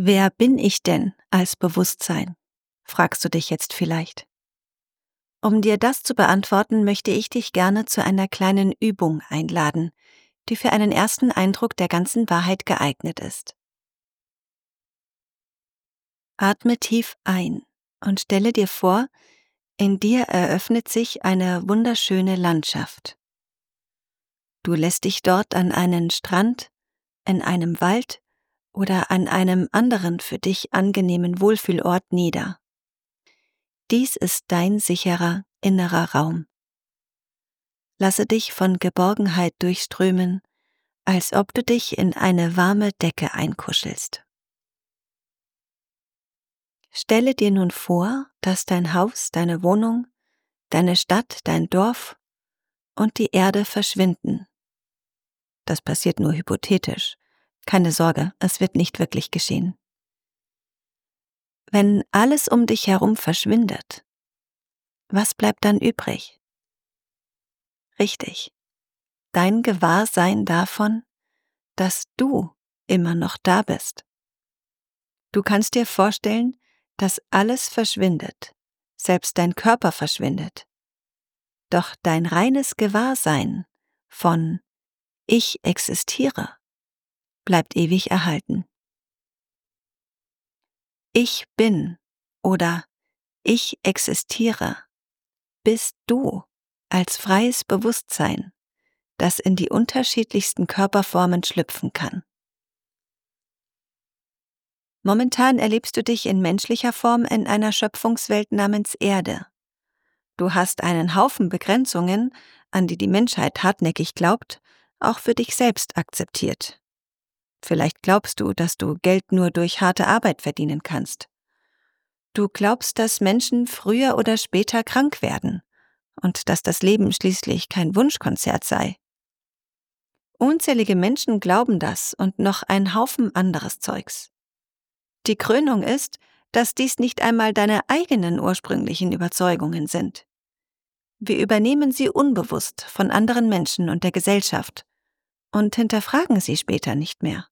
Wer bin ich denn als Bewusstsein? Fragst du dich jetzt vielleicht. Um dir das zu beantworten, möchte ich dich gerne zu einer kleinen Übung einladen, die für einen ersten Eindruck der ganzen Wahrheit geeignet ist. Atme tief ein und stelle dir vor, in dir eröffnet sich eine wunderschöne Landschaft. Du lässt dich dort an einen Strand, in einem Wald oder an einem anderen für dich angenehmen Wohlfühlort nieder. Dies ist dein sicherer innerer Raum. Lasse dich von Geborgenheit durchströmen, als ob du dich in eine warme Decke einkuschelst. Stelle dir nun vor, dass dein Haus, deine Wohnung, deine Stadt, dein Dorf und die Erde verschwinden. Das passiert nur hypothetisch. Keine Sorge, es wird nicht wirklich geschehen. Wenn alles um dich herum verschwindet, was bleibt dann übrig? Richtig, dein Gewahrsein davon, dass du immer noch da bist. Du kannst dir vorstellen, dass alles verschwindet, selbst dein Körper verschwindet. Doch dein reines Gewahrsein von Ich existiere bleibt ewig erhalten. Ich bin oder ich existiere bist du als freies Bewusstsein, das in die unterschiedlichsten Körperformen schlüpfen kann. Momentan erlebst du dich in menschlicher Form in einer Schöpfungswelt namens Erde. Du hast einen Haufen Begrenzungen, an die die Menschheit hartnäckig glaubt, auch für dich selbst akzeptiert. Vielleicht glaubst du, dass du Geld nur durch harte Arbeit verdienen kannst. Du glaubst, dass Menschen früher oder später krank werden und dass das Leben schließlich kein Wunschkonzert sei. Unzählige Menschen glauben das und noch ein Haufen anderes Zeugs. Die Krönung ist, dass dies nicht einmal deine eigenen ursprünglichen Überzeugungen sind. Wir übernehmen sie unbewusst von anderen Menschen und der Gesellschaft und hinterfragen sie später nicht mehr.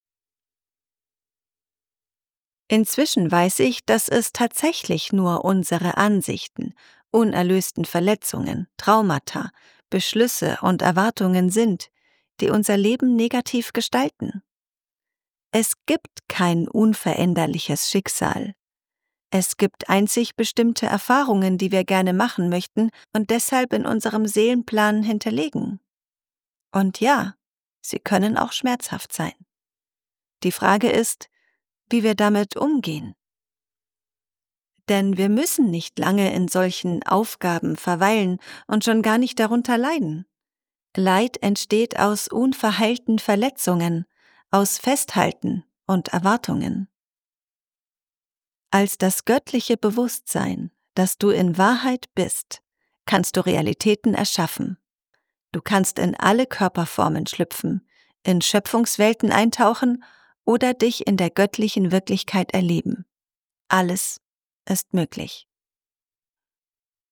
Inzwischen weiß ich, dass es tatsächlich nur unsere Ansichten, unerlösten Verletzungen, Traumata, Beschlüsse und Erwartungen sind, die unser Leben negativ gestalten. Es gibt kein unveränderliches Schicksal. Es gibt einzig bestimmte Erfahrungen, die wir gerne machen möchten und deshalb in unserem Seelenplan hinterlegen. Und ja, sie können auch schmerzhaft sein. Die Frage ist, wie wir damit umgehen. Denn wir müssen nicht lange in solchen Aufgaben verweilen und schon gar nicht darunter leiden. Leid entsteht aus unverheilten Verletzungen, aus Festhalten und Erwartungen. Als das göttliche Bewusstsein, das du in Wahrheit bist, kannst du Realitäten erschaffen. Du kannst in alle Körperformen schlüpfen, in Schöpfungswelten eintauchen oder dich in der göttlichen Wirklichkeit erleben. Alles ist möglich.